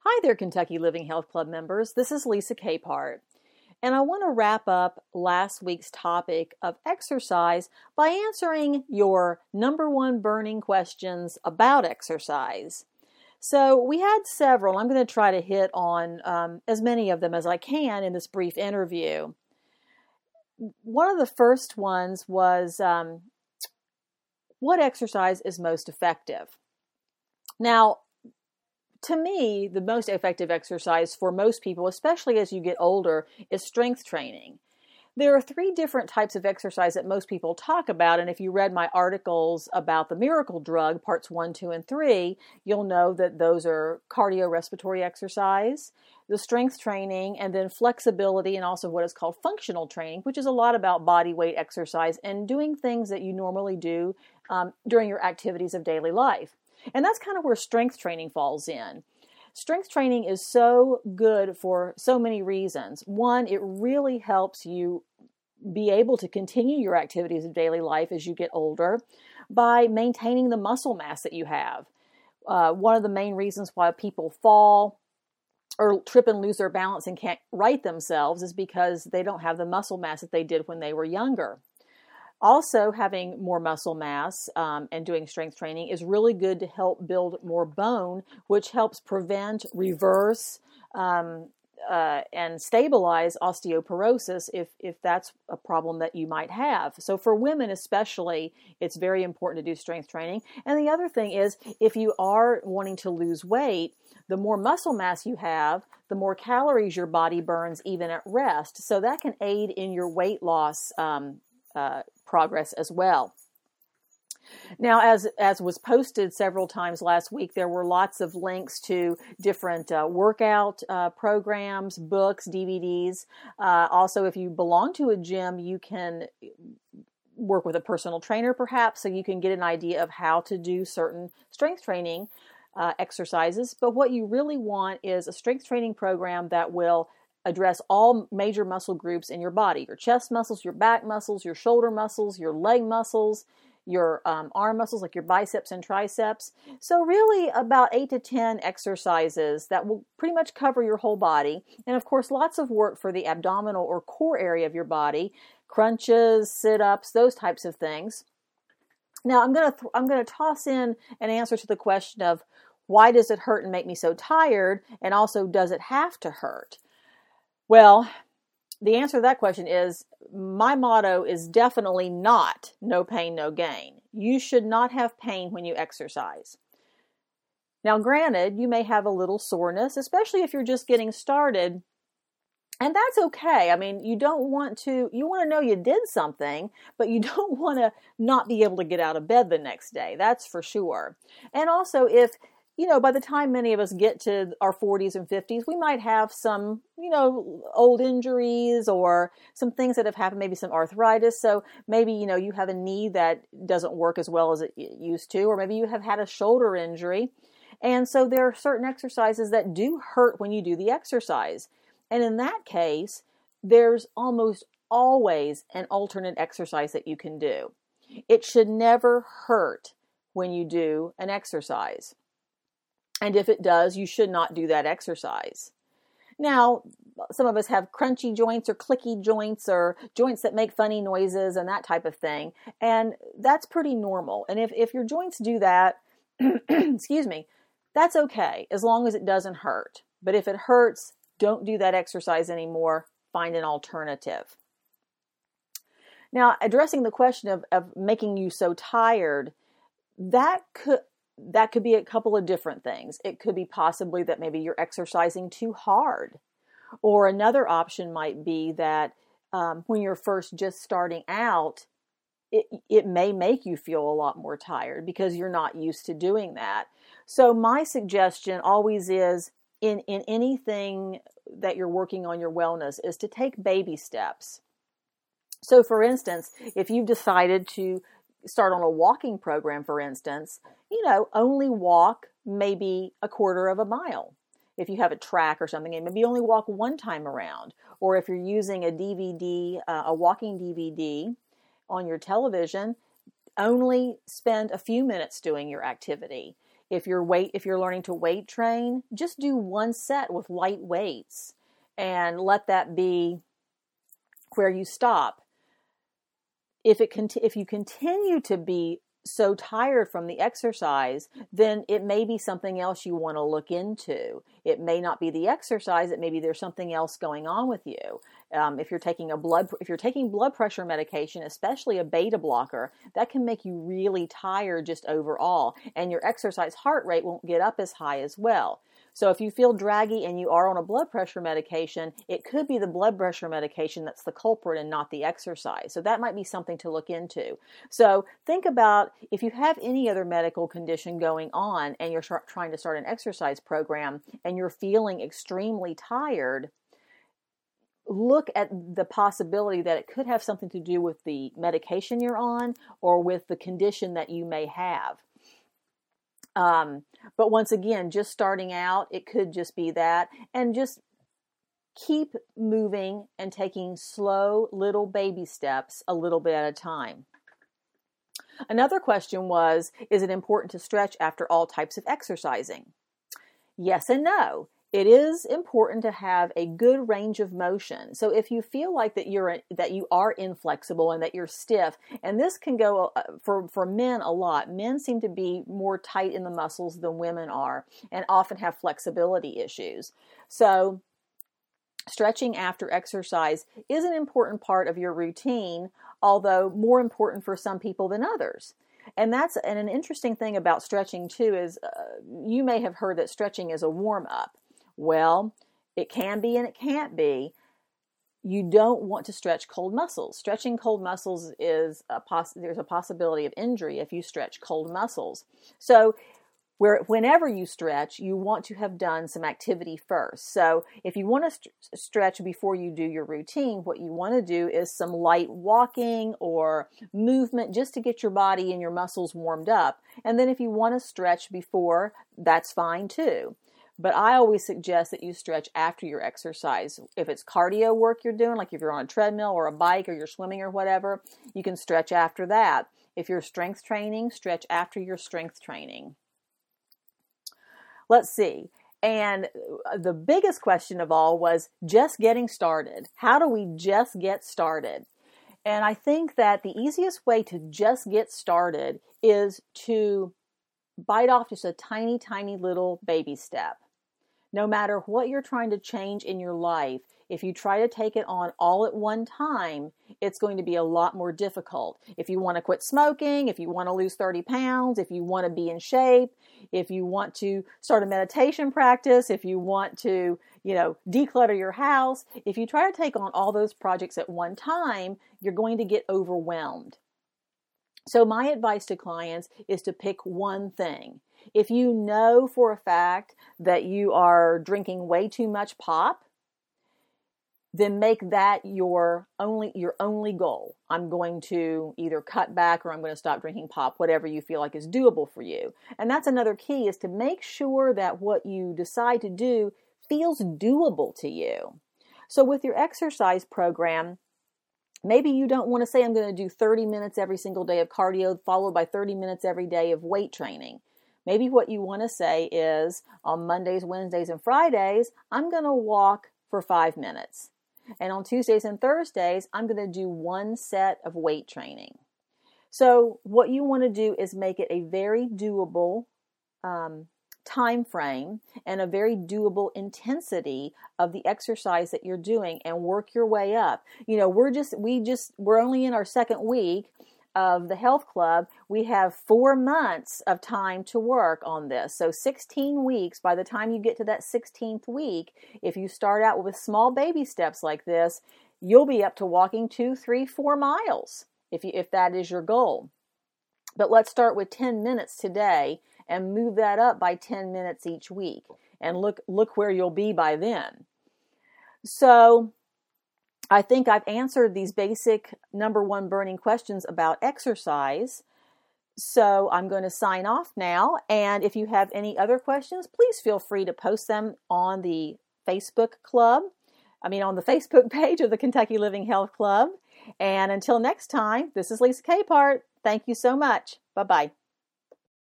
Hi there, Kentucky Living Health Club members. This is Lisa Capehart, and I want to wrap up last week's topic of exercise by answering your number one burning questions about exercise. So we had several. I'm going to try to hit on as many of them as I can in this brief interview. One of the first ones was what exercise is most effective? Now, to me, the most effective exercise for most people, especially as you get older, is strength training. There are three different types of exercise that most people talk about, and if you read my articles about the miracle drug, parts 1, 2, and 3, you'll know that those are cardiorespiratory exercise, the strength training, and then flexibility, and also what is called functional training, which is a lot about body weight exercise and doing things that you normally do during your activities of daily life. And that's kind of where strength training falls in. Strength training is so good for so many reasons. One, it really helps you be able to continue your activities of daily life as you get older by maintaining the muscle mass that you have. One of the main reasons why people fall or trip and lose their balance and can't right themselves is because they don't have the muscle mass that they did when they were younger. Also, having more muscle mass and doing strength training is really good to help build more bone, which helps prevent, reverse, and stabilize osteoporosis if that's a problem that you might have. So for women especially, it's very important to do strength training. And the other thing is, if you are wanting to lose weight, the more muscle mass you have, the more calories your body burns even at rest. So that can aid in your weight loss progress as well. Now, as was posted several times last week, there were lots of links to different workout programs, books, DVDs. Also, if you belong to a gym, you can work with a personal trainer perhaps, so you can get an idea of how to do certain strength training exercises. But what you really want is a strength training program that will address all major muscle groups in your body, your chest muscles, your back muscles, your shoulder muscles, your leg muscles, your arm muscles like your biceps and triceps. So really about 8 to 10 exercises that will pretty much cover your whole body. And of course, lots of work for the abdominal or core area of your body, crunches, sit-ups, those types of things. Now I'm going to toss in an answer to the question of why does it hurt and make me so tired? And also, does it have to hurt? Well, the answer to that question is my motto is definitely not no pain, no gain. You should not have pain when you exercise. Now, granted, you may have a little soreness, especially if you're just getting started, and that's okay. I mean, you want to know you did something, but you don't want to not be able to get out of bed the next day. That's for sure. And also, if by the time many of us get to our 40s and 50s, we might have some, old injuries or some things that have happened, maybe some arthritis. So maybe, you have a knee that doesn't work as well as it used to, or maybe you have had a shoulder injury. And so there are certain exercises that do hurt when you do the exercise. And in that case, there's almost always an alternate exercise that you can do. It should never hurt when you do an exercise. And if it does, you should not do that exercise. Now, some of us have crunchy joints or clicky joints or joints that make funny noises and that type of thing. And that's pretty normal. And if your joints do that, excuse me, that's okay as long as it doesn't hurt. But if it hurts, don't do that exercise anymore. Find an alternative. Now, addressing the question of making you so tired, that could be a couple of different things. It could be possibly that maybe you're exercising too hard. Or another option might be that when you're first just starting out, it may make you feel a lot more tired because you're not used to doing that. So my suggestion always is in anything that you're working on your wellness is to take baby steps. So for instance, if you've decided to start on a walking program, for instance, only walk maybe a quarter of a mile. If you have a track or something, and maybe only walk one time around. Or if you're using a DVD, a walking DVD on your television, only spend a few minutes doing your activity. If you're learning to weight train, just do one set with light weights and let that be where you stop. If you continue to be so tired from the exercise, then it may be something else you want to look into. It may not be the exercise. It may be there's something else going on with you. If you're taking blood pressure medication, especially a beta blocker, that can make you really tired just overall, and your exercise heart rate won't get up as high as well. So if you feel draggy and you are on a blood pressure medication, it could be the blood pressure medication that's the culprit and not the exercise. So that might be something to look into. So think about if you have any other medical condition going on and you're trying to start an exercise program and you're feeling extremely tired, look at the possibility that it could have something to do with the medication you're on or with the condition that you may have. But once again, just starting out, it could just be that, and just keep moving and taking slow little baby steps a little bit at a time. Another question was, is it important to stretch after all types of exercising? Yes and no. It is important to have a good range of motion. So if you feel like that you are inflexible and that you're stiff, and this can go for men a lot. Men seem to be more tight in the muscles than women are and often have flexibility issues. So stretching after exercise is an important part of your routine, although more important for some people than others. And an interesting thing about stretching too is you may have heard that stretching is a warm-up. Well, it can be and it can't be. You don't want to stretch cold muscles. Stretching cold muscles is there's a possibility of injury if you stretch cold muscles. So whenever you stretch, you want to have done some activity first. So if you want to stretch before you do your routine, what you want to do is some light walking or movement just to get your body and your muscles warmed up. And then if you want to stretch before, that's fine too. But I always suggest that you stretch after your exercise. If it's cardio work you're doing, like if you're on a treadmill or a bike or you're swimming or whatever, you can stretch after that. If you're strength training, stretch after your strength training. Let's see. And the biggest question of all was just getting started. How do we just get started? And I think that the easiest way to just get started is to bite off just a tiny, tiny little baby step. No matter what you're trying to change in your life, if you try to take it on all at one time, it's going to be a lot more difficult. If you want to quit smoking, if you want to lose 30 pounds, if you want to be in shape, if you want to start a meditation practice, if you want to, declutter your house, if you try to take on all those projects at one time, you're going to get overwhelmed. So my advice to clients is to pick one thing. If you know for a fact that you are drinking way too much pop, then make that your only goal. I'm going to either cut back or I'm going to stop drinking pop, whatever you feel like is doable for you. And that's another key, is to make sure that what you decide to do feels doable to you. So with your exercise program, maybe you don't want to say I'm going to do 30 minutes every single day of cardio followed by 30 minutes every day of weight training. Maybe what you want to say is on Mondays, Wednesdays, and Fridays, I'm going to walk for 5 minutes. And on Tuesdays and Thursdays, I'm going to do one set of weight training. So what you want to do is make it a very doable time frame and a very doable intensity of the exercise that you're doing, and work your way up. We're only in our second week of the health club. We have 4 months of time to work on this. So 16 weeks, by the time you get to that 16th week, if you start out with small baby steps like this, you'll be up to walking 2, 3, 4 miles if that is your goal. But let's start with 10 minutes today and move that up by 10 minutes each week. And look where you'll be by then. So I think I've answered these basic number one burning questions about exercise. So I'm going to sign off now. And if you have any other questions, please feel free to post them on the Facebook page of the Kentucky Living Health Club. And until next time, this is Lisa Capehart. Thank you so much. Bye-bye.